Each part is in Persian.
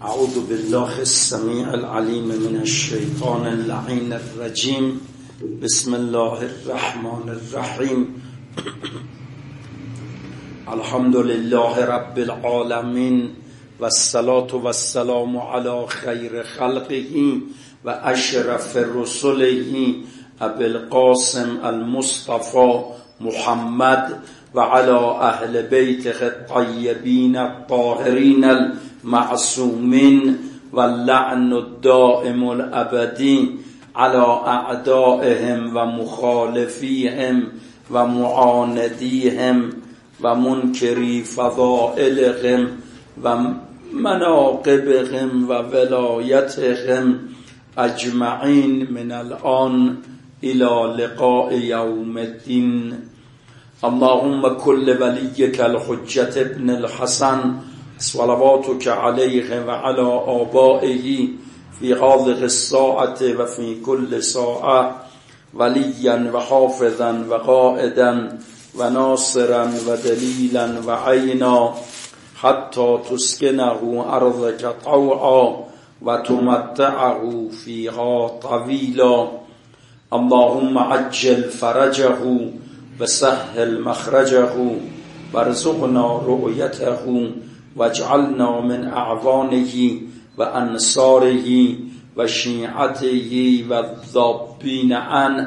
اعوذ بالله السمیع العلیم من الشیطان اللعین الرجیم. بسم الله الرحمن الرحیم. الحمد لله رب العالمین و الصلاة و السلام علی خیر خلقه و اشرف رسله ابی القاسم المصطفى محمد و علی اهل بیته الطیبین الطاهرین المعصومین و اللعن الدائم الابدی على اعدائهم و مخالفیهم و معاندیهم و منکری فضائلهم و مناقبهم و ولایتهم اجمعین من الان الى لقاء یوم الدین. اللهم كل وليك الحجة ابن الحسن صلواتك عليه وعلى آبائه في هذه الساعة وفي كل ساعة وليا وحافظا وقائدا وناصرا ودليلا وعينا حتى تسكنه أرضك طوعا وتمتعه فيها طويلا. اللهم عجل فرجه وسهل مخرجه وارزقنا رؤيته واجعلنا من اعوانه وانصاره وشيعته والذابين عنه.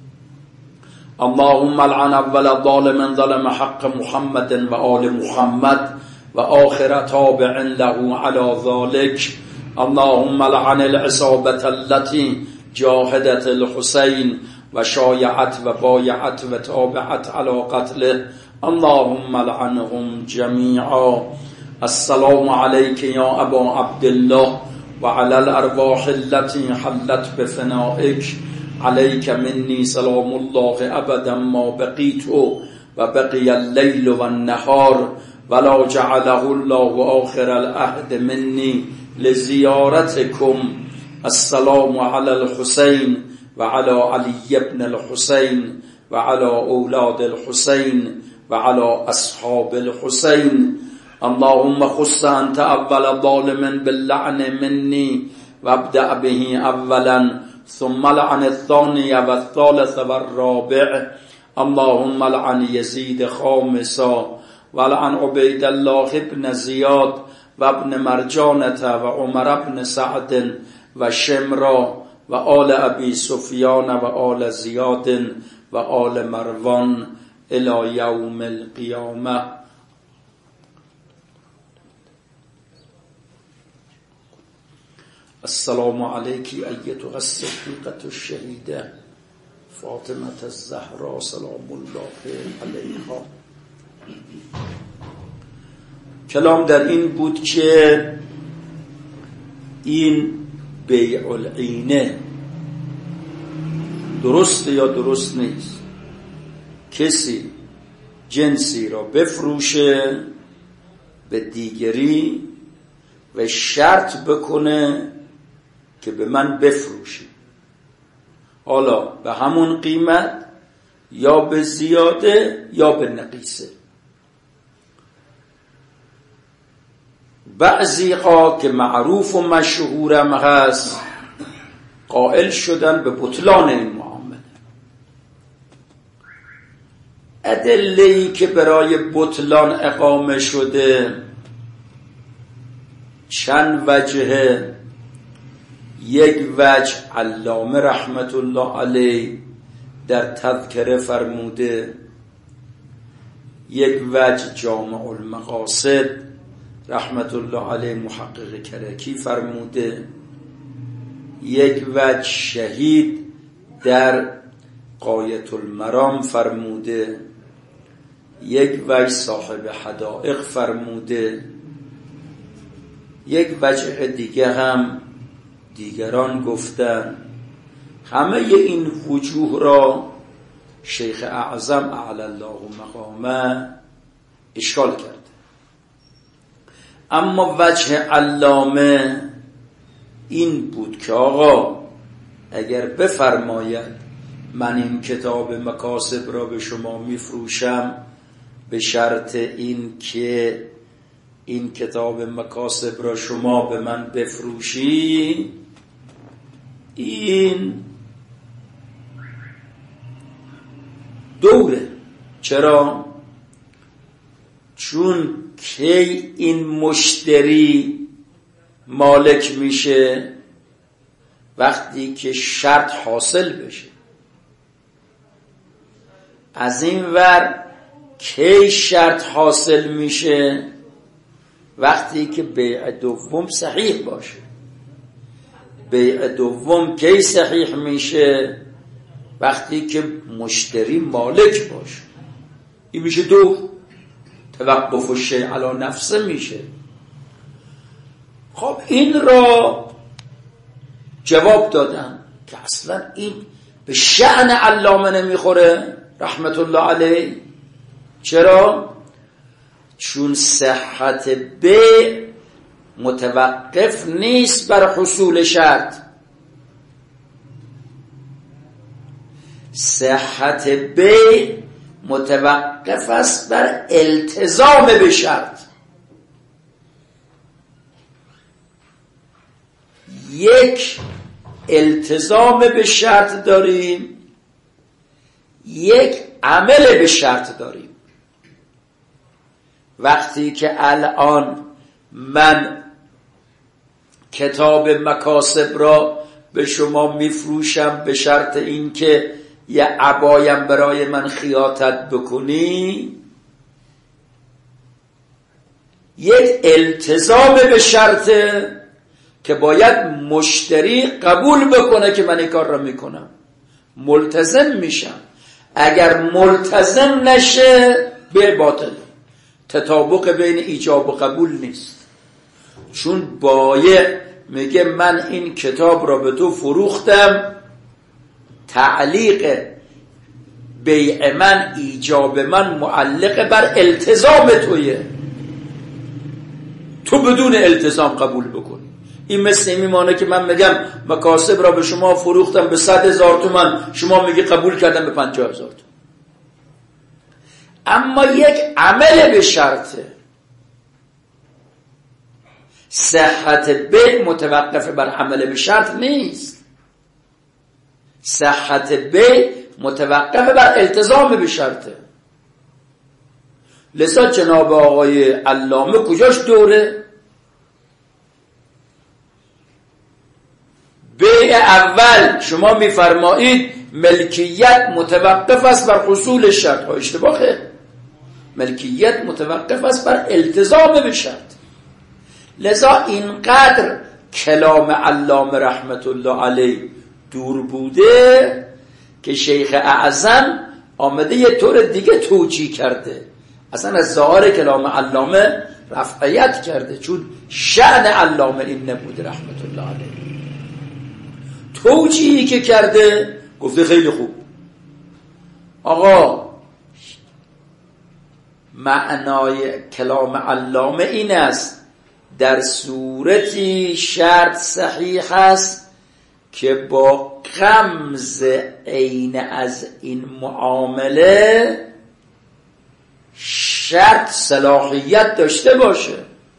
اللهم لعن اول ظالم ظلم حق محمد وآل محمد وآخر تابع له على ذلك. اللهم لعن العصابة التي جاهدت الحسين وشايعت وبايعت وتابعت على قتله. اللهم لعنهم جميعا. السلام عليك يا أبا عبد الله وعلى الأرواح التي حلت بفنائك. عليك مني سلام الله أبدا ما بقيت وبقي الليل والنهار ولا جعله الله آخر العهد مني لزيارتكم. السلام على الحسين وعلى علي بن الحسين وعلى أولاد الحسين وعلى أصحاب الحسين. اللهم خص أنت أول ظالم باللعن مني وابدأ به أولا ثم لعن الثاني والثالث والرابع. اللهم لعن يزيد خامسا ولعن عبيد الله بن زياد وابن مرجانة وعمر بن سعد وشمرا وآل أبي سفيان وآل زياد وآل مروان إلى يوم القيامة. السلام عليك أيتها الصديقة الشهيدة فاطمة الزهراء سلام الله عليها. کلام در این بود که این بیع العینه درست یا درست نیست. کسی جنسی را بفروشه به دیگری و شرط بکنه که به من بفروشی، حالا به همون قیمت یا به زیاده یا به نقیصه. بعضی ها که معروف و مشهورم هست قائل شدن به بطلان این معامله. ادله‌ای که برای بطلان اقامه شده چند وجهه. یک وجه علامه رحمت الله علیه در تذکره فرموده، یک وجه جامع المقاصد رحمت الله علیه محقق کرکی فرموده، یک وجه شهید در غایة المرام فرموده، یک وجه صاحب حدائق فرموده، یک وجه دیگه هم دیگران گفتن. همه این وجوه را شیخ اعظم اعلی الله مقامه اشکال کرد. اما وجه علامه این بود که آقا اگر بفرماید من این کتاب مکاسب را به شما میفروشم به شرط این که این کتاب مکاسب را شما به من بفروشی، این دوره. چرا؟ چون کی این مشتری مالک میشه؟ وقتی که شرط حاصل بشه. از این ور کی شرط حاصل میشه؟ وقتی که بیع دوم صحیح باشه. بیع دوم کی صحیح میشه؟ وقتی که مشتری مالک باشه. این میشه دو. توقف الشیء علی نفسه میشه. خب این را جواب دادن که اصلا این به شأن علامه نمیخوره رحمت الله علیه. چرا؟ چون صحت بیع متوقف نیست بر حصول شرط. صحت بیع متوقف است بر التزام به شرط. یک التزام به شرط داریم، یک عمل به شرط داریم. وقتی که الان من کتاب مکاسب را به شما میفروشم به شرط اینکه یه عبایم برای من خیاطت بکنی، یک التزام به شرطه که باید مشتری قبول بکنه که من این کار را میکنم، ملتزم میشم. اگر ملتزم نشه به باطل، تطابق بین ایجاب و قبول نیست. چون بایع میگه من این کتاب را به تو فروختم، تعلیق بیع من، ایجاب من معلق بر التزام تویه، تو بدون التزام قبول بکنی. این مثل این میمانه که من میگم مکاسب را به شما فروختم به 100,000 تومان، شما میگی قبول کردم به 50,000 تومان. اما یک عمل به شرطه. صحت بیع متوقف بر عمل به شرط نیست. صحت بیع متوقف بر التزام به شرطه. لذا جناب آقای علامه کجاش دوره؟ بیع اول شما میفرمایید ملکیت متوقف است بر حصول شرط. اشتباهه. ملکیت متوقف است بر التزام به شرط. لذا اینقدر کلام علامه رحمت الله علیه دور بوده که شیخ اعظم آمده یه طور دیگه توجیه کرده، اصلا از ظاهر کلام علامه رفعیت کرده، چون شأن علامه این نبوده رحمت الله علیه. توجیهی که کرده گفته خیلی خوب آقا، معنای کلام علامه این است در صورتی شرط صحیح است که با غمز عین از این معامله شرط صلاحیت داشته باشه،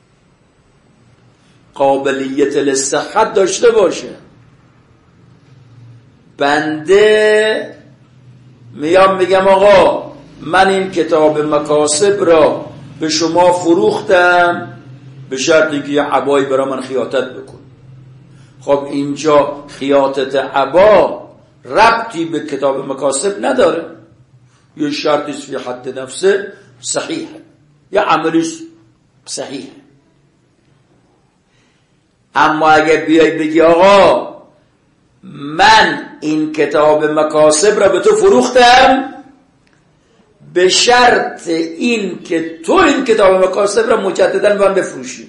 قابلیت للصحت داشته باشه. بنده میگم آقا من این کتاب مکاسب را به شما فروختم به شرطی که یه عبایی برای من خیاطت بکن. خب اینجا خیاطت عبا ربطی به کتاب مکاسب نداره، یه شرطی فی حد نفسه صحیحه، یه عملیش صحیحه. اما اگه بیای بگی آقا من این کتاب مکاسب را به تو فروختم به شرط این که تو این کتاب مکاسب را مجددا من بفروشی،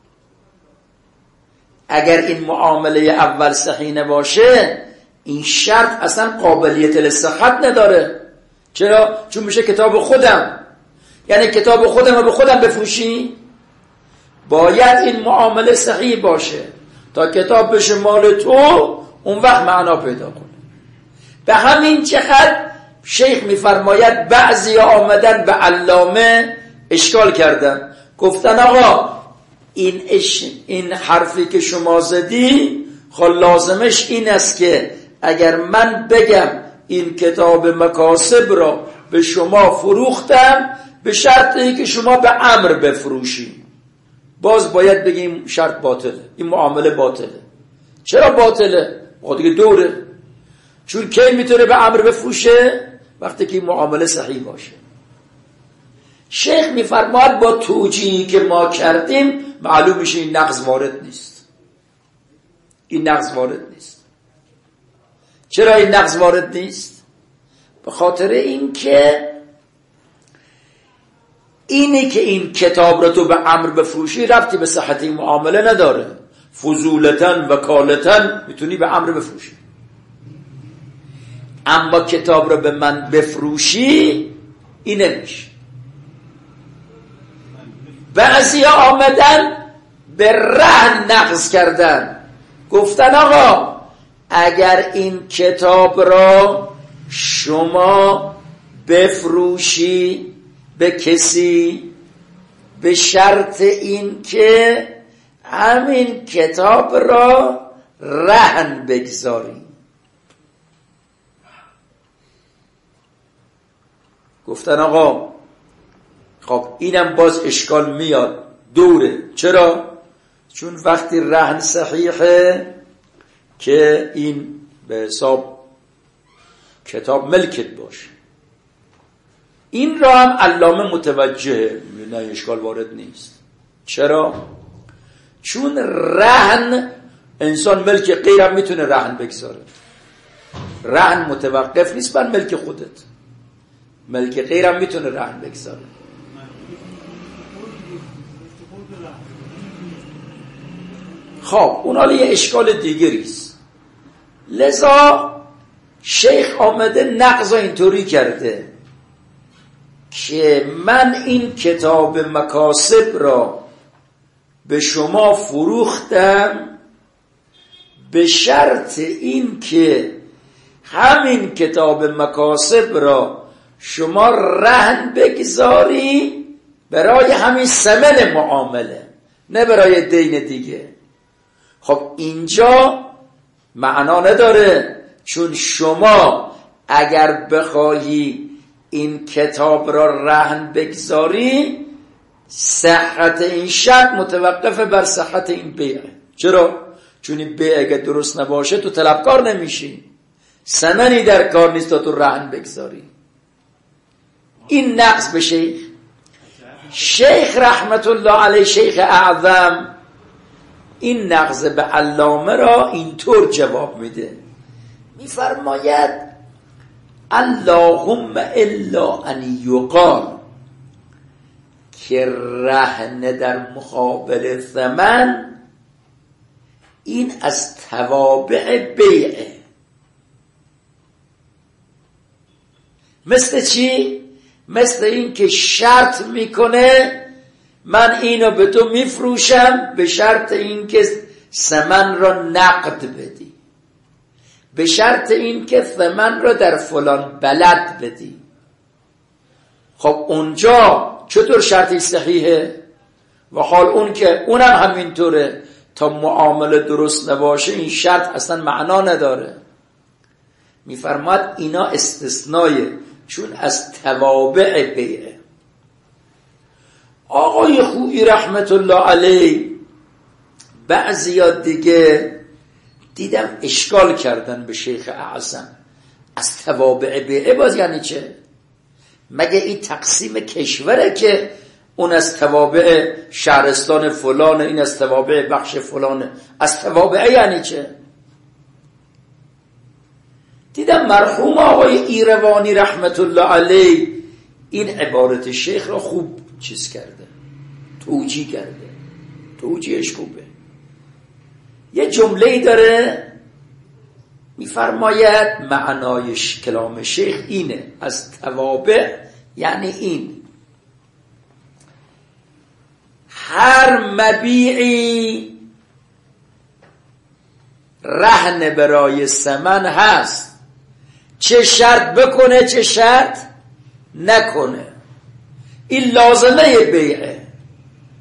اگر این معامله اول صحیح نباشه این شرط اصلا قابلیت للصحت نداره. چرا؟ چون میشه کتاب خودم، یعنی کتاب خودم رو به خودم بفروشی، باید این معامله صحیح باشه تا کتاب بشه مال تو، اون وقت معنا پیدا کنه. به همین چقدر شیخ میفرماید بعضی آمدن به علامه اشکال کردن، گفتن آقا این حرفی که شما زدی خب لازمش این است که اگر من بگم این کتاب مکاسب را به شما فروختم به شرطی که شما به امر بفروشی، باز باید بگیم شرط باطله، این معامله باطله. چرا باطله؟ دیگه دوره، چون کی میتونه به امر بفروشه؟ وقتی که این معامله صحیح باشه. شیخ میفرماید با توجیهی که ما کردیم معلوم میشه این نقض وارد نیست. این نقض وارد نیست. چرا این نقض وارد نیست؟ به خاطر اینکه اینی که این کتاب را تو به امر بفروشی ربطی به صحت این معامله نداره. فضولتن وکالتن میتونی به امر بفروشی، اما کتاب را به من بفروشی این نمیشه. بعضی ها آمدن به رهن نقض کردن، گفتن آقا اگر این کتاب را شما بفروشی به کسی به شرط این که همین کتاب را رهن بگذاری. گفتن آقا خب اینم باز اشکال میاد، دوره. چرا؟ چون وقتی رهن صحیحه که این به حساب کتاب ملکت باشه. این را هم علامه متوجهه، نه اشکال وارد نیست. چرا؟ چون رهن انسان ملک غیرم میتونه رهن بگذاره. رهن متوقف نیست بر ملک خودت، ملک غیرم میتونه رهن بگذاره. خب اونا یه اشکال دیگریست. لذا شیخ آمده نقض اینطوری کرده که من این کتاب مکاسب را به شما فروختم به شرط این که همین کتاب مکاسب را شما رهن بگذاری برای همین ثمن معامله، نه برای دین دیگه. خب اینجا معنا نداره، چون شما اگر بخواهی این کتاب را رهن بگذاری صحت این شرط متوقف بر صحت این بیع. چرا؟ چون این بیع اگر درست نباشه تو طلبکار نمیشی، ثمنی در کار نیست تا تو رهن بگذاری. این نقص به شیخ رحمت الله علیه، شیخ اعظم، این نقض به علامه را اینطور جواب میده، میفرماید اللهم الا ان یقال که رهن در مقابل ثمن این از توابع بیعه. مثل چی؟ مثل این که شرط میکنه من اینو به تو میفروشم به شرط این که ثمن را نقد بدی، به شرط این که ثمن را در فلان بلد بدی. خب اونجا چطور شرطی صحیحه؟ و حال اون که اونم همینطوره، تا معامله درست نباشه این شرط اصلا معنا نداره. میفرماد اینا استثنائه، چون از توابع بیعه. آقای خویی رحمت الله علیه بعضیا دیگه دیدم اشکال کردن به شیخ اعظم، از توابع بیعه باز یعنی چه؟ مگه این تقسیم کشوره که اون از توابع شهرستان فلانه، این از توابع بخش فلانه؟ از توابع یعنی چه؟ دیدم مرحوم آقای ایروانی رحمت الله علیه این عبارت شیخ را خوب چیز کرده، توجیه کرده. توجیهش خوبه. یه جمله‌ای داره میفرماید معنایش کلام شیخ اینه، از توابع یعنی این هر مبیعی رهن برای ثمن هست، چه شرط بکنه چه شرط نکنه، این لازمه بیعه.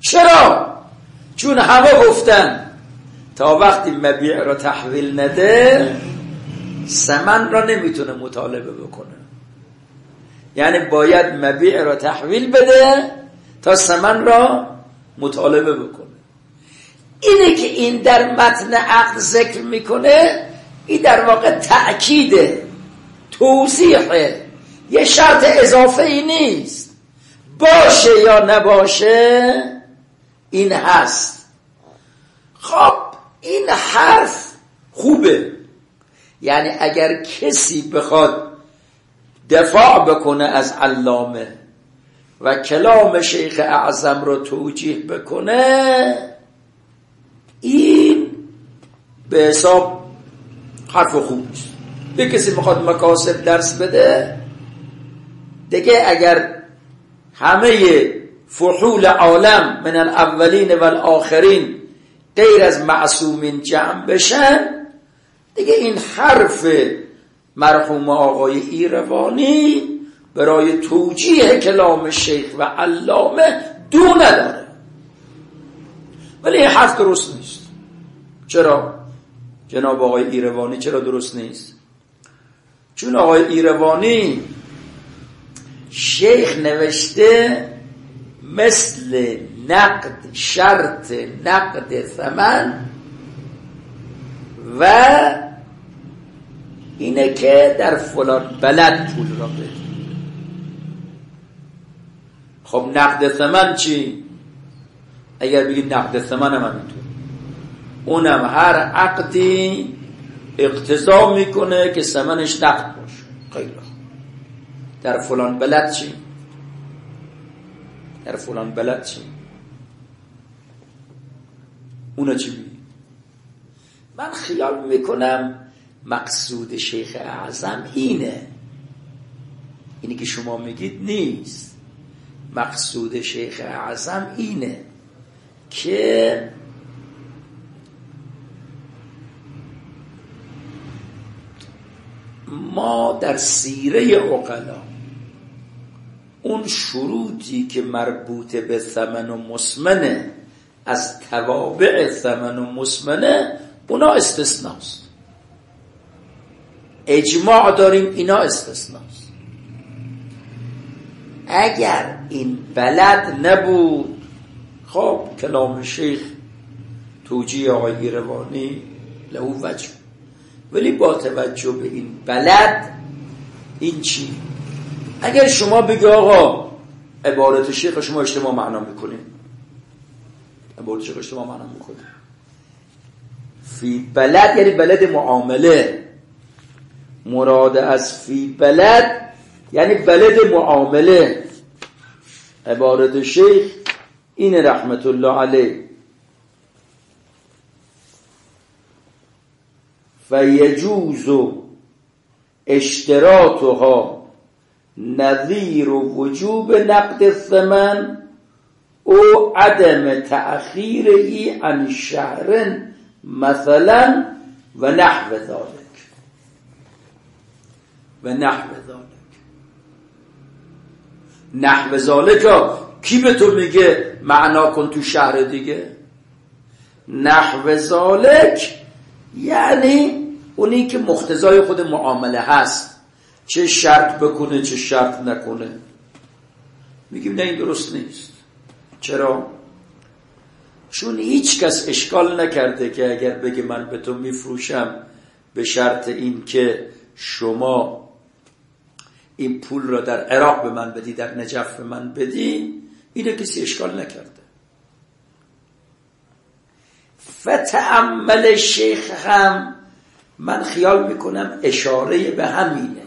چرا؟ چون همه گفتن تا وقتی مبیع را تحویل نده ثمن را نمیتونه مطالبه بکنه. یعنی باید مبیع را تحویل بده تا ثمن را مطالبه بکنه. اینه که این در متن عقد ذکر میکنه، این در واقع تأکیده، توضیحه، یه شرط اضافه ای نیست. باشه یا نباشه این هست. خب این حرف خوبه، یعنی اگر کسی بخواد دفاع بکنه از علامه و کلام شیخ اعظم رو توجیه بکنه، این به حساب حرف خوب نیست. به کسی میخواد مکاسب درس بده دیگه، اگر همه فحول عالم من الاولین و الاخرین غیر از معصومین جمع بشن دیگه، این حرف مرحوم آقای ایروانی برای توجیه کلام شیخ و علامه دو نداره. ولی این حرف درست نیست. چرا؟ جناب آقای ایروانی چرا درست نیست؟ چون آقای ایروانی شیخ نوشته مثل نقد شرط نقد ثمن و اینه که در فلان بلد پول را بده. خب نقد ثمن چی؟ اگر بگید نقد ثمن هم همینطور، اونم هر عقدی اقتضا میکنه که ثمنش نقد باشه. خیلی در فلان بلد چی؟ در فلان بلد چی؟ اونا چی میگه؟ من خیال میکنم مقصود شیخ اعظم اینه که شما میگید نیست. مقصود شیخ اعظم اینه که ما در سیره عقلا اون شروطی که مربوط به ثمن و مسمنه از توابع ثمن و مسمنه اونا استثناست. اجماع داریم اینا استثناست. اگر این بلد نبود خب کلام شیخ توجیه آقای روانی له وجه، ولی با توجه به این بلد این چی؟ اگر شما بگی آقا عبارت شیخ شما اشتباه معنا میکنید، عبارت شیخ اشتباه معنا میکنید، فی بلد یعنی بلد معامله، مراد از فی بلد یعنی بلد معامله. عبارت شیخ این رحمت الله علیه، فیجوز اشتراطها نظیر وجوب نقد الثمن او عدم تأخیره عن شهر مثلا و نحو ذلك و نحو ذلك. نحو ذلك کی به تو میگه معنا کن تو شهر دیگه؟ نحو ذلك یعنی اونی که مقتضای خود معامله هست، چه شرط بکنه چه شرط نکنه. میگیم نه این درست نیست. چرا؟ چون هیچ کس اشکال نکرده که اگر بگه من به تو میفروشم به شرط این که شما این پول را در عراق به من بدی، در نجف به من بدی، اینه کسی اشکال نکرده. فتأمل شیخ هم من خیال میکنم اشاره به همینه.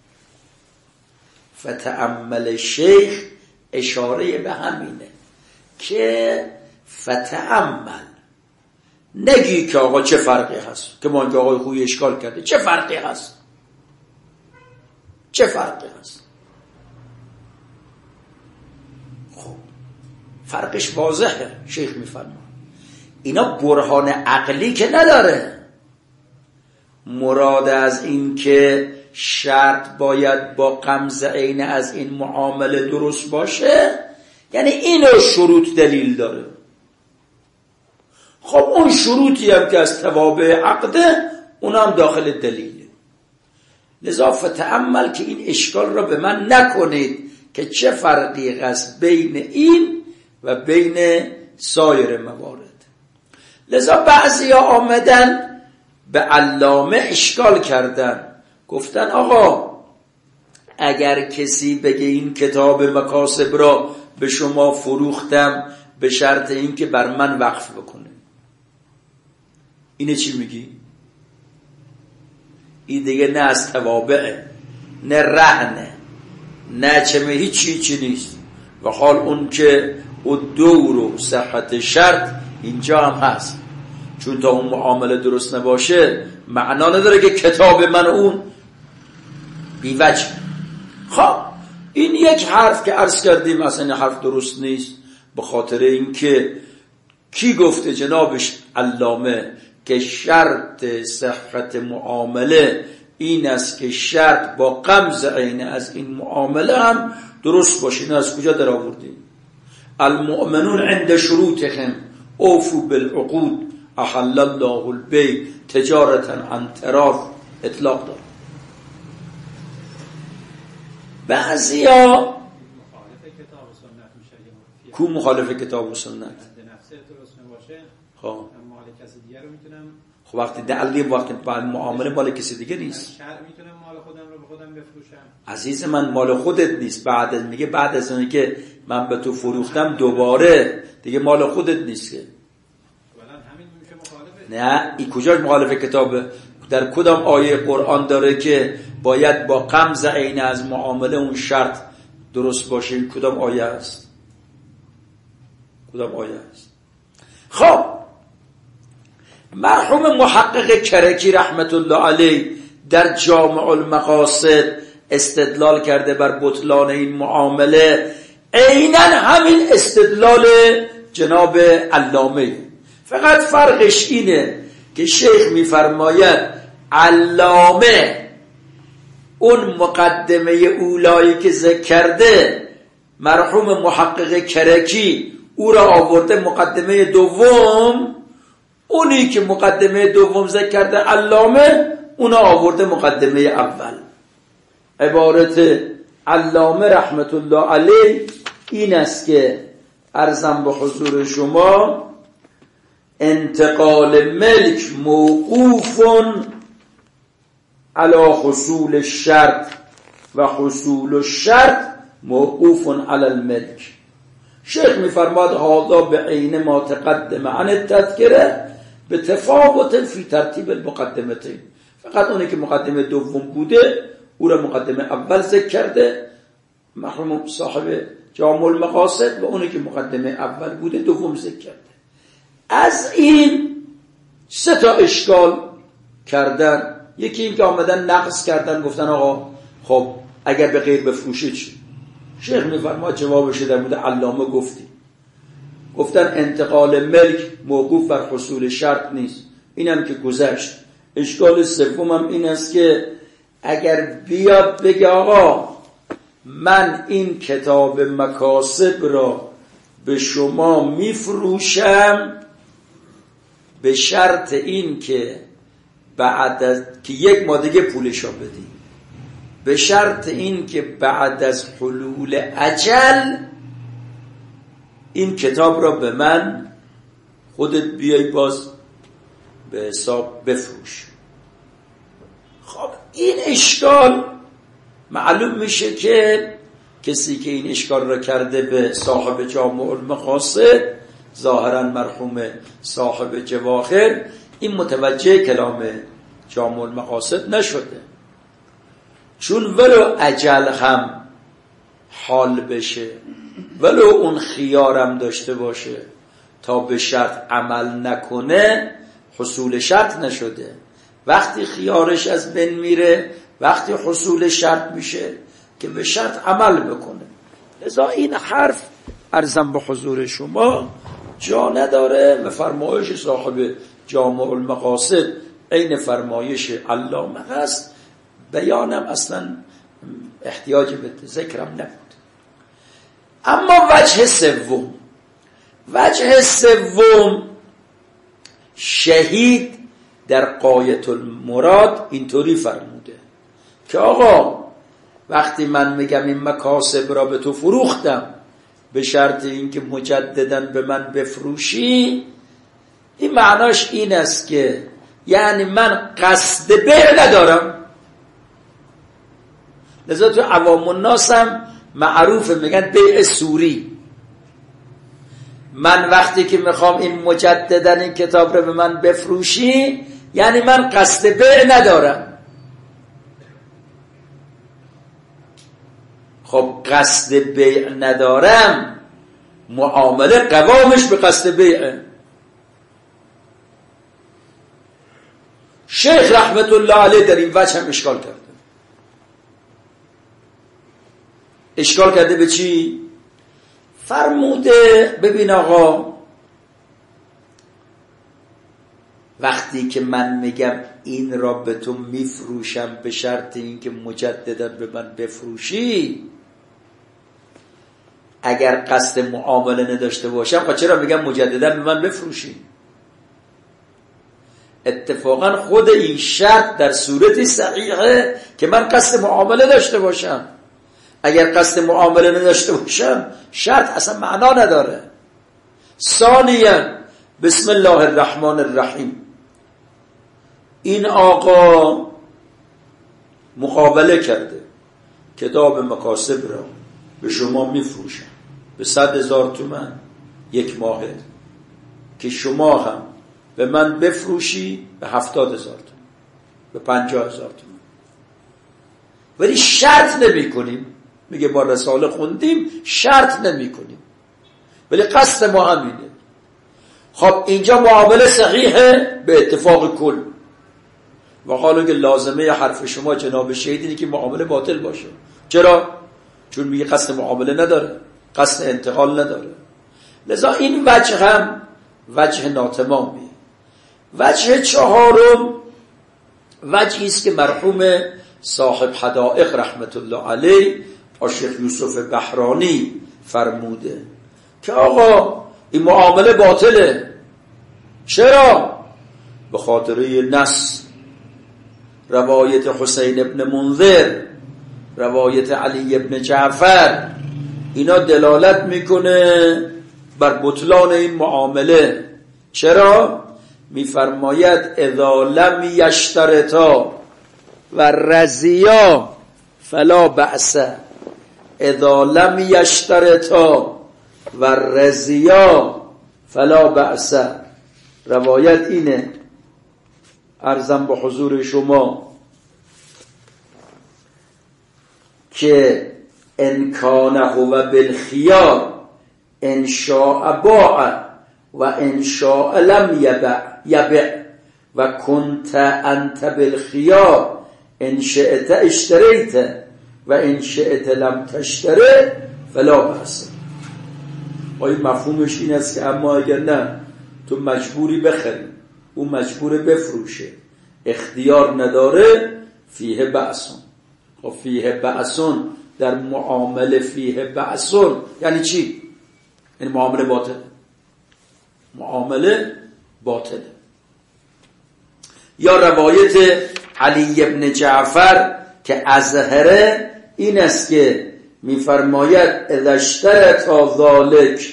فتأمل شیخ اشاره به همینه که فتأمل، نگی که آقا چه فرقی هست، که ما اینجا آقای خوی اشکال کرده چه فرقی هست، چه فرقی هست. خب فرقش واضحه. شیخ میفرماید اینا برهان عقلی که نداره. مراد از این که شرط باید با غمز عین از این معامله درست باشه یعنی اینو شروط دلیل داره. خب اون شروطی هم که از توابع عقده اون هم داخل دلیله. لذا فتأمل که این اشکال را به من نکنید که چه فرقی هست بین این و بین سایر موارد. لذا بعضی ها آمدن به علامه اشکال کردن، گفتن آقا اگر کسی بگه این کتاب مکاسب را به شما فروختم به شرط این که بر من وقف بکنه، اینه چی میگی؟ این دیگه نه از توابعه، نه رهنه، نه چمه، هیچی نیست. و حال اون که دور و صحت شرط اینجا هم هست، چون تا اون معامله درست نباشه معنا نداره که کتاب من اون بیوجه. خب این یک حرف که عرض کردیم اصلا حرف درست نیست، به خاطر اینکه کی گفته جنابش علامه که شرط صحت معامله این است که شرط با قمز عین از این معامله هم درست باشه؟ این از کجا در آوردیم؟ المؤمنون عند شروطهم اوفوا بالعقود احل الله البیع تجارتا عن تراض اطلاق داره. بعضیا کو مخالف کتاب و سنت خب خب وقتی دلیل وقتی بعد معامله مال کسی دیگه نیست. میتونم مال خودم رو به خودم بفروشم. عزیز من مال خودت نیست، بعد از میگه بعد از اون که من به تو فروختم دوباره دیگه مال خودت نیست که. همین میشه مخالفه. نه این کجا مخالف کتابه؟ در کدام آیه قرآن داره که باید با قمز عین از معامله اون شرط درست باشه؟ کدام آیه است؟ کدام آیه است؟ خب مرحوم محقق کرکی رحمت الله علیه در جامع المقاصد استدلال کرده بر بطلان این معامله، عیناً همین استدلال جناب علامه، فقط فرقش اینه که شیخ میفرماید علامه اون مقدمه اولایی که ذکر کرده مرحوم محقق کرکی او را آورده مقدمه دوم، اونی که مقدمه دوم ذکر کرده علامه اونا آورده مقدمه اول. عبارت علامه رحمت الله علیه این است که عرضم به حضور شما انتقال ملک موقوف علی حصول الشرط و حصول الشرط موقوف علی الملک. شیخ میفرماد هذا به عین ما تقدم عن التذکره به تفاوت فی ترتیب المقدمتین. فقط اونی که مقدمه دوم بوده او را مقدمه اول ذکر کرده مرحوم صاحب جامع المقاصد، و اونی که مقدمه اول بوده دوم ذکر کرده. از این سه تا اشکال کردن. یکی این که آمدن نقص کردن، گفتن آقا خب اگر به غیر بفروشه چی؟ شیخ میفرماد جوابش در مورد علامه گفتن انتقال ملک موقوف بر حصول شرط نیست، اینم که گذشت. اشکال سومم این است که اگر بیاد بگه آقا من این کتاب مکاسب را به شما میفروشم به شرط این که بعد از که یک ماه دیگه پولشو بدی، به شرط این که بعد از حلول اجل این کتاب را به من خودت بیای باز به حساب بفروش. خب این اشکال معلوم میشه که کسی که این اشکال را کرده به صاحب جامع المقاصد ظاهرا مرحوم صاحب جواهر این متوجه کلام جامع المقاصد نشده، چون ولو اجل هم حال بشه، ولو اون خیارم داشته باشه تا به شرط عمل نکنه حصول شرط نشده. وقتی خیارش از بین میره، وقتی حصول شرط میشه که به شرط عمل بکنه. لذا این حرف عرضم به حضور شما جا نداره و فرمایش صاحب جامع المقاصد عین فرمایش علامه هست. بیانم اصلا احتیاج به ذکرم نبود. اما وجه سوم شهید در غایة المراد اینطوری فرموده که آقا وقتی من میگم این مکاسب را به تو فروختم به شرط اینکه مجددا به من بفروشی، این معناش این است که یعنی من قصد بیع ندارم. لذا تو عوام الناس هم معروفه میگن بیع سوری. من وقتی که میخوام این مجددا این کتاب رو به من بفروشی یعنی من قصد بیع ندارم. خب قصد بیع ندارم، معامله قوامش به قصد بیعه. شیخ رحمت الله علیه در این وجه هم اشکال کرده به چی؟ فرموده ببین آقا وقتی که من میگم این را به تو میفروشم به شرط اینکه مجددا به من بفروشی، اگر قصد معامله نداشته باشم خب چرا میگم مجددا به من بفروشی؟ اتفاقا خود این شرط در صورتی صحیحه که من قصد معامله داشته باشم. اگر قصد معامله نداشته باشم شرط اصلا معنا نداره. ثانیا بسم الله الرحمن الرحیم، این آقا مقابله کرده کتاب مکاسب را به شما میفروشم به 100,000 تومان یک ماهه که شما هم به من بفروشی به 70,000 تومان به 50,000 تومان، ولی شرط نمی کنیم. میگه ما رساله خوندیم شرط نمی کنیم ولی قصد ما همینه. خب اینجا معامله صحیحه به اتفاق کل و حالا که لازمه حرف شما جناب شهید اینه که معامله باطل باشه. چرا؟ چون میگه قصد معامله نداره، قصد انتقال نداره. لذا این وجه هم وجه ناتمامیه. وجه چهارم وجهی است که مرحوم صاحب حدائق رحمت الله علیه شیخ یوسف بحرانی فرموده که آقا این معامله باطله. چرا؟ به خاطر نص روایت حسین ابن منذر، روایت علی ابن جعفر، اینا دلالت میکنه بر بطلان این معامله. چرا؟ میفرماید اذا لم یشترطا و رضیا فلا بأس، اذا لم یشترطا و رضیا فلا بأس. روایت اینه، عرضم به حضور شما که ان کان هو بالخیار ان شاء باع و ان شاء لم یبع و کنت انت بالخیار ان شئت اشتریت و ان شئت لم تشتری فلا بأس. این مفهومش این است که اما اگر نه تو مجبوری بخری او مجبور بفروشه اختیار نداره فیه بأسون. خب فیه بأسون در معامله فیه بأسون یعنی چی؟ یعنی معامله باطله. معامله باطله. یا روایت علی ابن جعفر که ازهره این است که میفرماید اذا اشترطا ذالک،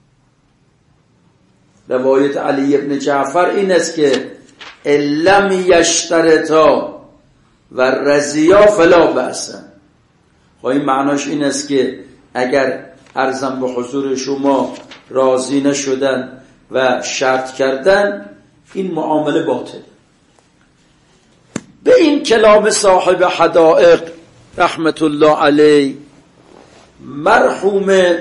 روایت علی ابن جعفر این است که لم یشترطا و رضیا فلا بأس. خب این معناش این است که اگر عرضم به حضور شما راضی نشدن و شرط کردن این معامله باطل. به این کلام صاحب حدائق رحمت الله علیه مرحوم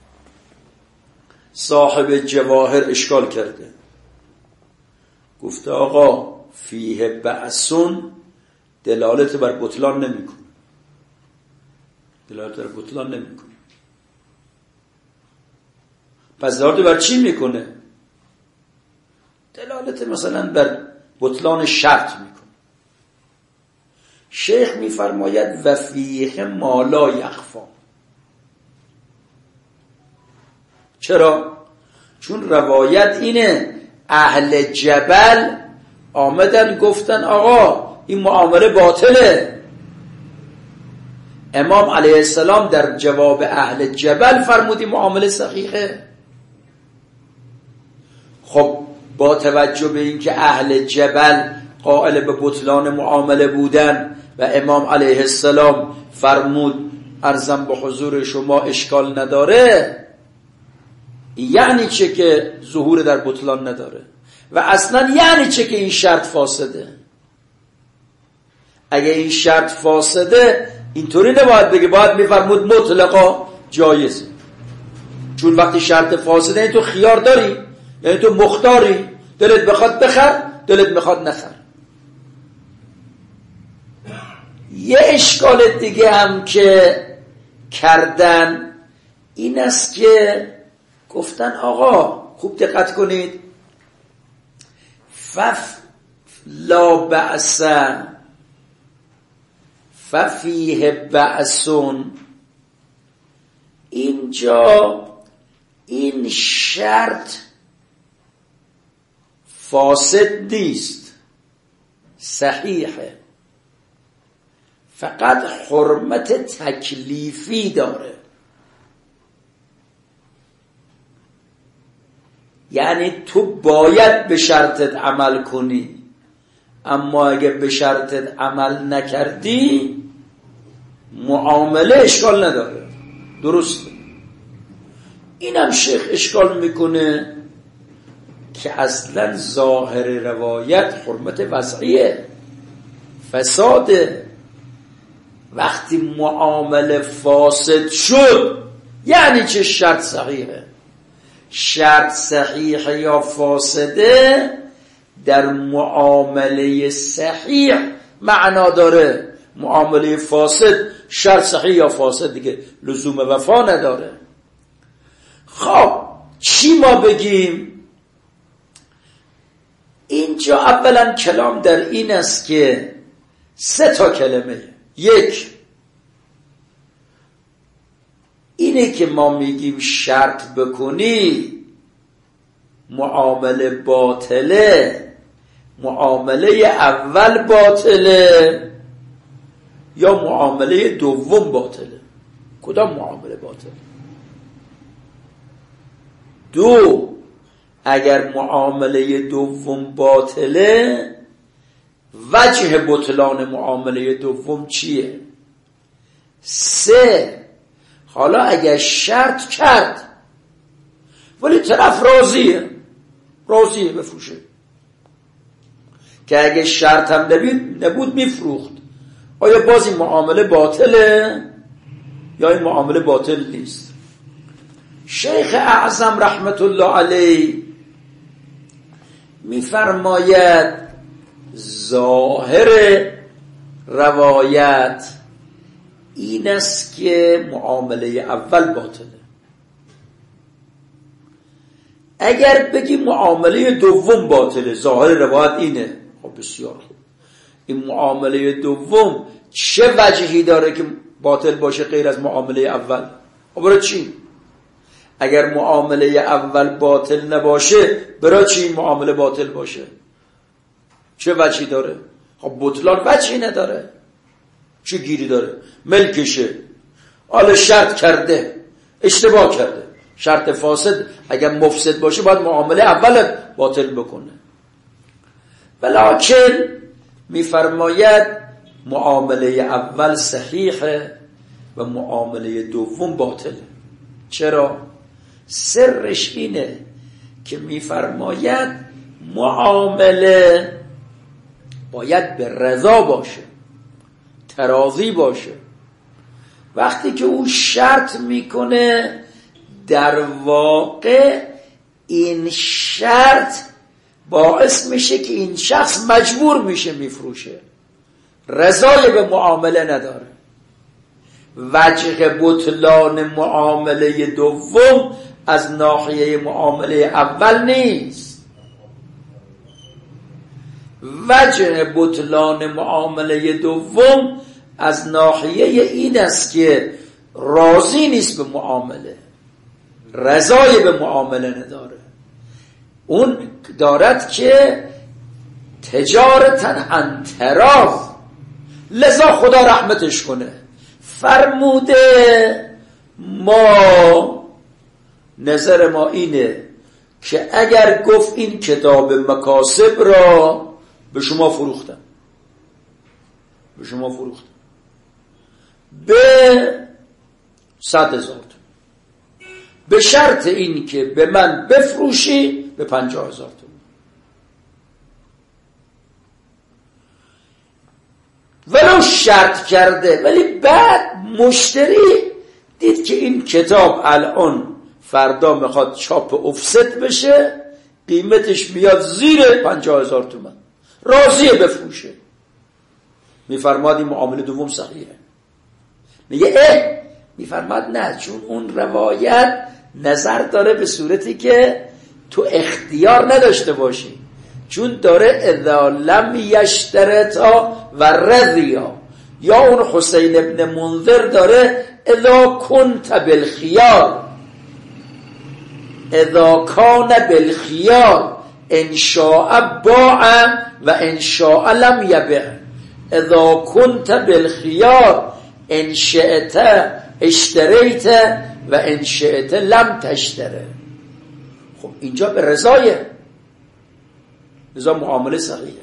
صاحب جواهر اشکال کرده، گفته آقا فیه بأسون دلالت بر بطلان نمیکنه. دلالت بر بطلان نمیکنه. پس دلالت بر چی میکنه؟ دلالت مثلا بر بطلان شرط میکنه. شیخ میفرماید و فیه ما لا یخفا. چرا؟ چون روایت اینه اهل جبل آمدن گفتن آقا این معامله باطله. امام علیه السلام در جواب اهل جبل فرمودی معامله صحیحه. خب با توجه به اینکه اهل جبل قائل به بطلان معامله بودن و امام علیه السلام فرمود عرضم به حضور شما اشکال نداره، یعنی چه که ظهور در بطلان نداره و اصلا یعنی چه که این شرط فاسده؟ اگه این شرط فاسده اینطوری نباید بگه، باید میفرمود مطلقا جایزه. چون وقتی شرط فاسده یعنی تو خیار داری، یعنی تو مختاری، دلت بخواد بخر، دلت بخواد نخر. یه اشکال دیگه هم که کردن این است که گفتن آقا خوب دقت کنید، لا بأس ففیه بأسون، اینجا این شرط فاسد نیست، صحیحه، فقط حرمت تکلیفی داره. یعنی تو باید به شرطت عمل کنی، اما اگه به شرطت عمل نکردی معامله اشکال نداره. درسته. اینم شیخ اشکال میکنه که اصلا ظاهر روایت حرمت وضعیه، فساده. وقتی معامله فاسد شد یعنی چه؟ شرط صحیحه. شرط صحیح یا فاسده در معامله صحیح معنا داره. معامله فاسد شرط صحیح یا فاسد دیگه لزوم وفا نداره. خب چی ما بگیم؟ اینجا اولا کلام در این است که 3 کلمه. یک، اینه که ما میگیم شرط بکنی معامله باطله، معامله اول باطله یا معامله دوم باطله؟ کدام معامله باطله؟ 2، اگر معامله دوم باطله وجه بطلان معامله دوم چیه؟ 3، حالا اگر شرط کرد ولی طرف راضیه بفروشه، که اگه شرط هم نبود میفروخت، آیا باز این معامله باطله یا این معامله باطل نیست؟ شیخ اعظم رحمت الله علیه میفرماید ظاهر روایت این است که معامله اول باطله. اگر بگی معامله دوم باطله، ظاهر روایت اینه، خب بسیار خوب. این معامله دوم چه وجهی داره که باطل باشه غیر از معامله اول؟ خب برای چی؟ اگر معامله اول باطل نباشه برای چی این معامله باطل باشه؟ چه وجهی داره؟ خب بطلان وجهی نداره. چه گیری داره؟ ملکشه، حالا شرط کرده، اشتباه کرده. شرط فاسد اگر مفسد باشه باید معامله اول باطل بکنه. ولکن میفرماید معامله اول صحیحه و معامله دوم باطله. چرا؟ سرش اینه که میفرماید معامله باید به رضا باشه، تراضی باشه. وقتی که او شرط میکنه در واقع این شرط باعث میشه که این شخص مجبور میشه میفروشه، رضای به معامله نداره. وجه بطلان معامله دوم از ناحیه معامله اول نیست. وجه بطلان معامله دوم از ناحیه این است که راضی نیست به معامله، رضای به معامله نداره. اون دارد که تجارتن عن تراض، لذا خدا رحمتش کنه. فرموده ما نظر ما اینه که اگر گفت این کتاب مکاسب را به شما فروختم به 100,000 تومان، به شرط این که به من بفروشی به 50,000 تومان. ولو شرط کرده، ولی بعد مشتری دید که این کتاب الان فردا میخواد چاپ افست بشه، قیمتش میاد زیر 50,000 تومان، راضیه بفروشه. میفرماد این معامله دوم صحیحه. میگه میفرماد نه، چون اون روایت نظر داره به صورتی که تو اختیار نداشته باشی، چون داره اذا لم یشترطا و رضیا، یا اون حسین ابن منذر داره اذا کنت بالخیار، اذا کان بالخیار ان شاء باع و ان شاء لم یبع، اذا کنت بالخیار ان شئت اشتریت و ان شئت لم تشتره. خب اینجا به رضایه، رضا معامله صحیحه.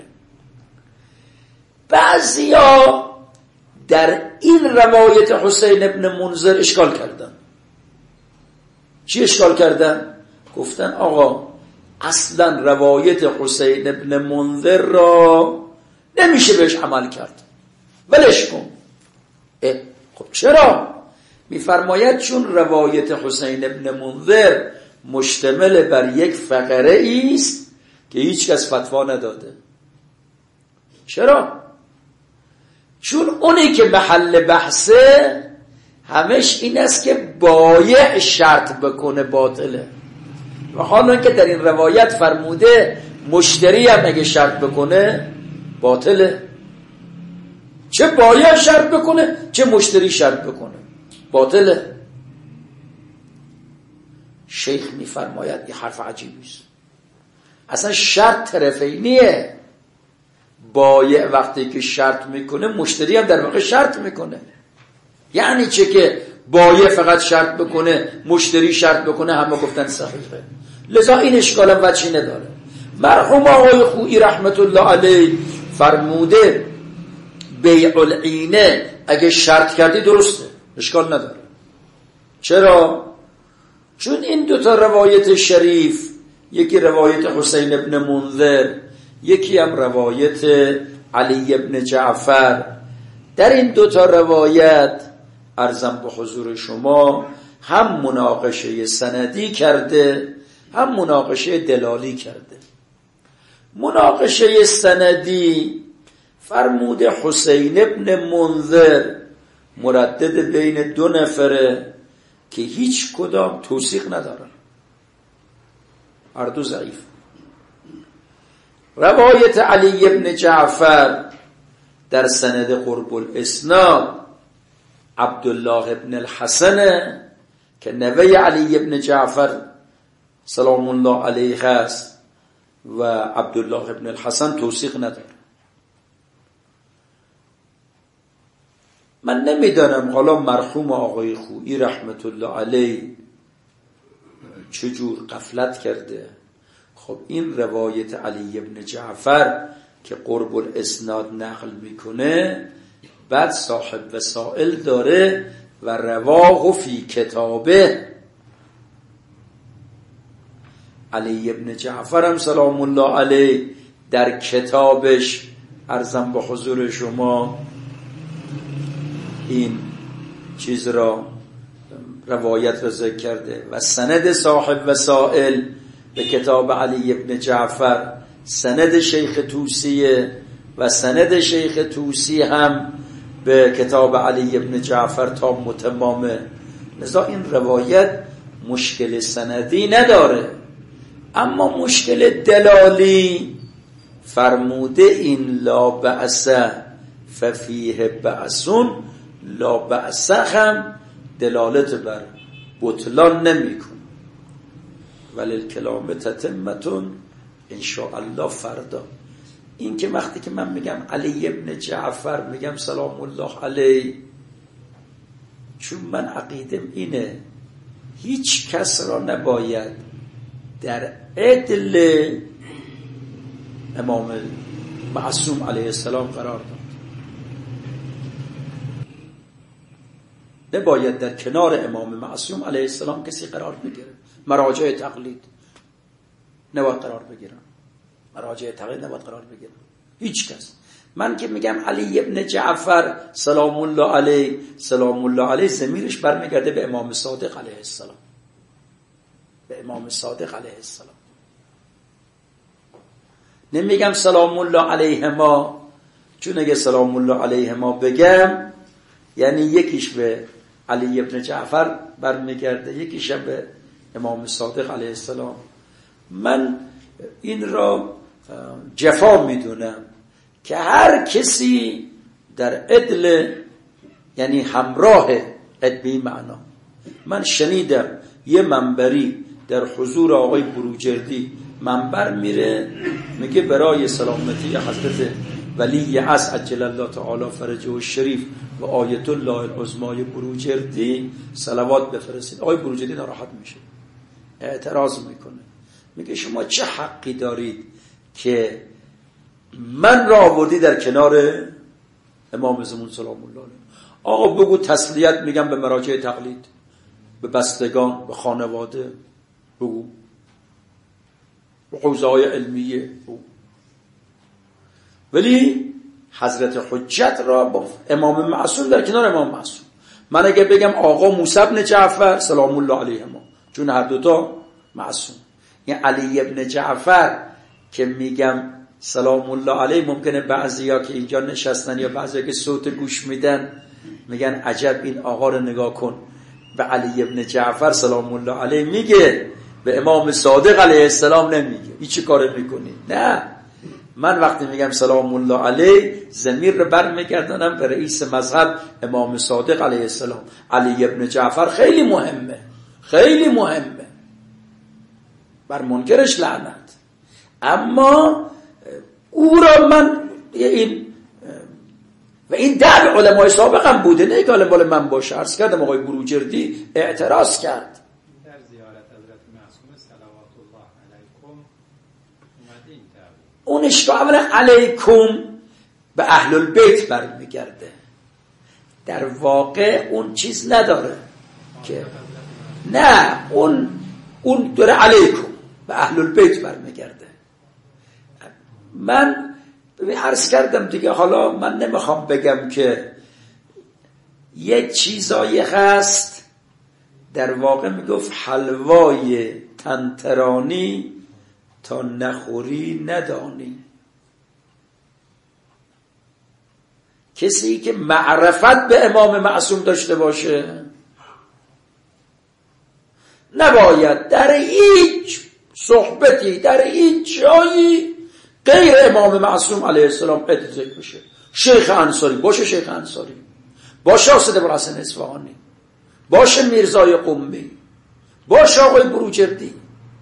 بعضیا در این روایت حسین ابن منذر اشکال کردن. چی اشکال کردن؟ گفتن آقا اصلا روایت حسین ابن منذر را نمیشه بهش عمل کرد، ولش کن. خب چرا؟ میفرماید چون روایت حسین ابن منذر مشتمل بر یک فقره است که هیچ کس فتوا نداده. چرا؟ چون اونی که محل بحثه همش این است که بایع شرط بکنه باطله، و حالا که در این روایت فرموده مشتری هم اگه شرط بکنه باطله. چه بایع شرط بکنه چه مشتری شرط بکنه باطله. شیخ میفرماید این حرف عجیبی است. اصلا شرط طرفینیه. بایع وقتی که شرط میکنه مشتری هم در واقع شرط میکنه. یعنی چه که بایع فقط شرط بکنه مشتری شرط بکنه همه گفتن صحیحه. لذا این اشکال هم وجهی نداره. مرحوم آقای خویی رحمت الله علیه فرموده بیع العینه اگه شرط کردی درسته، اشکال نداره. چرا؟ چون این دوتا روایت شریف، یکی روایت حسین ابن منذر، یکی هم روایت علی ابن جعفر، در این دوتا روایت عرضم به حضور شما هم مناقشه سندی کرده هم مناقشه دلالی کرده. مناقشه سندی فرموده حسین ابن منذر مردد بین دو نفره که هیچ کدام توثیق ندارن، هر دو ضعیف. روایت علی ابن جعفر در سند قرب الاسناد عبدالله ابن الحسن که نوه علی ابن جعفر سلام الله علیه هست و عبدالله ابن الحسن توثیق نداره. من نمیدانم حالا مرحوم آقای خویی رحمت الله علیه چجور غفلت کرده. خب این روایت علی ابن جعفر که قرب الاسناد نقل میکنه، بعد صاحب وسائل داره و رواه فی کتابه. علی ابن جعفر هم سلام الله علیه در کتابش عرضم به حضور شما این چیز را روایت را ذکر کرده و سند صاحب وسائل به کتاب علی ابن جعفر سند شیخ توسیه و سند شیخ توسی هم به کتاب علی ابن جعفر تا متمامه. لذا این روایت مشکل سندی نداره، اما مشکل دلالی. فرموده این لا بأس ففیه بأسون، لا بأس هم دلالت بر بطلان نمی کن. وللکلام تتمتون انشاءالله فردا. این که وقتی که من میگم علی ابن جعفر میگم سلام الله علیه، چون من عقیدم اینه هیچ کس را نباید در عدل امام معصوم علیه السلام قرار داد، نباید در کنار امام معصوم علیه السلام کسی قرار بگیره. مراجع تقلید نباید قرار بگیرن، مراجع تقلید نباید قرار بگیرن هیچ کس. من که میگم علی ابن جعفر سلام الله علیه، سلام الله علیه ضمیرش برمیگرده به امام صادق علیه السلام، به امام صادق علیه السلام. نمیگم سلام الله علیهما، چون اگه سلام الله علیهما بگم یعنی یکیش به علی ابن جعفر برمیگرده، یکیش به امام صادق علیه السلام. من این را جفا میدونم که هر کسی در عدل، یعنی همراه عدل معنا. من شنیدم یه منبری در حضور آقای بروجردی منبر میره میگه برای سلامتی حضرت ولی عصر عجل الله تعالی فرجه و شریف و آیت الله العظمای بروجردی صلوات بفرستید. آقای بروجردی ناراحت میشه، اعتراض میکنه، میگه شما چه حقی دارید که من را آوردی در کنار امام زمان سلام الله علیه؟ آقا بگو تسلیت میگم به مراجع تقلید، به بستگان، به خانواده، بگو به حوزه‌های علمیه بگو. ولی حضرت حجت را با امام معصوم در کنار امام معصوم. من اگه بگم آقا موسی بن جعفر سلام الله علیهما، چون هر دوتا معصوم، یعنی علی ابن جعفر که میگم سلام الله علیه، ممکنه بعضیا که اینجا نشستن یا بعضیا که صوت گوش میدن میگن عجب این آقا رو نگاه کن، به علی ابن جعفر سلام الله علیه میگه، به امام صادق علیه السلام نمیگه. این چه کار میکنی؟ نه، من وقتی میگم سلام الله علیه ضمیر رو برمیگردونم به رئیس مذهب امام صادق علیه السلام. علی ابن جعفر خیلی مهمه، خیلی مهمه، بر منکرش لعنت. اما او را من و این در علمای سابق هم بوده، نه که علمای من باشه. عرض کردم آقای بروجردی اعتراض کرد در زیارت حضرت معصوم صلوات الله علیکم اومده این تعبیر. اون اشکال اولا علیکم به اهل البیت برمیگرده، در واقع اون چیز نداره که نه، اون داره علیکم به اهل البیت برمیگرده. من عرض کردم دیگه، حالا من نمیخوام بگم که یه چیزایی هست در واقع میگفت حلوای تنترانی تا نخوری ندانی. کسی که معرفت به امام معصوم داشته باشه نباید در هیچ صحبتی، در هیچ جایی غیر امام معصوم علیه السلام ذکر بشه. شیخ انصاری باشه، شیخ انصاری باشه، اسد ابوالحسن اصفهانی باشه، میرزای قمی باشه، آقای بروجردی.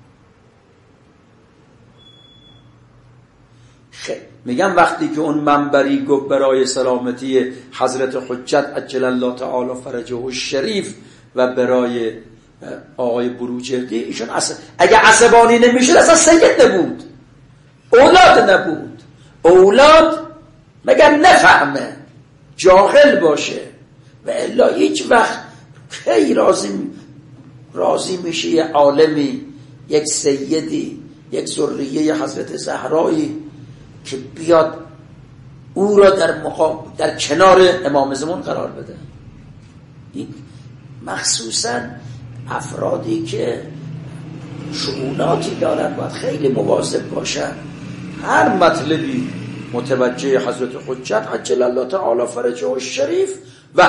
میگم وقتی که اون منبری گفت برای سلامتی حضرت حجت عجل الله تعالی فرجه و شریف و برای آقای بروجردی، ایشون اگه عصبانی نمیشد اصلا سید نبود، اولاد نبود. اولاد مگر نفهمه، جاهل باشه، و الا هیچ وقت خیلی راضی میشه یه عالمی، یک سیدی، یک ذریه حضرت زهرایی که بیاد او را در کنار امام زمان قرار بده. این مخصوصا افرادی که شؤوناتی دارن باید خیلی مواظب باشن. هر مطلبی متوجه حضرت حجت عجل الله تعالی فرجه و شریف و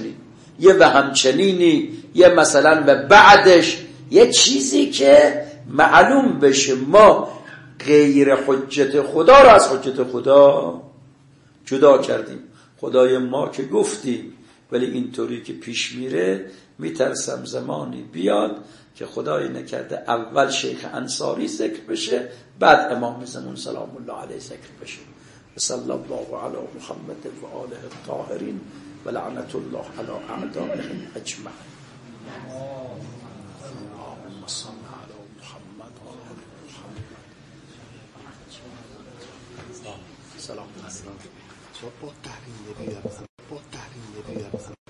همچنینی یه مثلا و بعدش یه چیزی که معلوم بشه ما غیر حجت خدا را از حجت خدا جدا کردیم. خدای ما که گفتیم، ولی اینطوری که پیش میره میترسم زمانی بیاد که خدای نکرده اول شیخ انصاری ذکر بشه، بعد امام زمان سلام الله علیه ذکر بشه. صلی الله علی محمد و آله الطاهرین و لعنت الله علی اعدائهم اجمعین. اللهم صل علی محمد و آل محمد. سلام.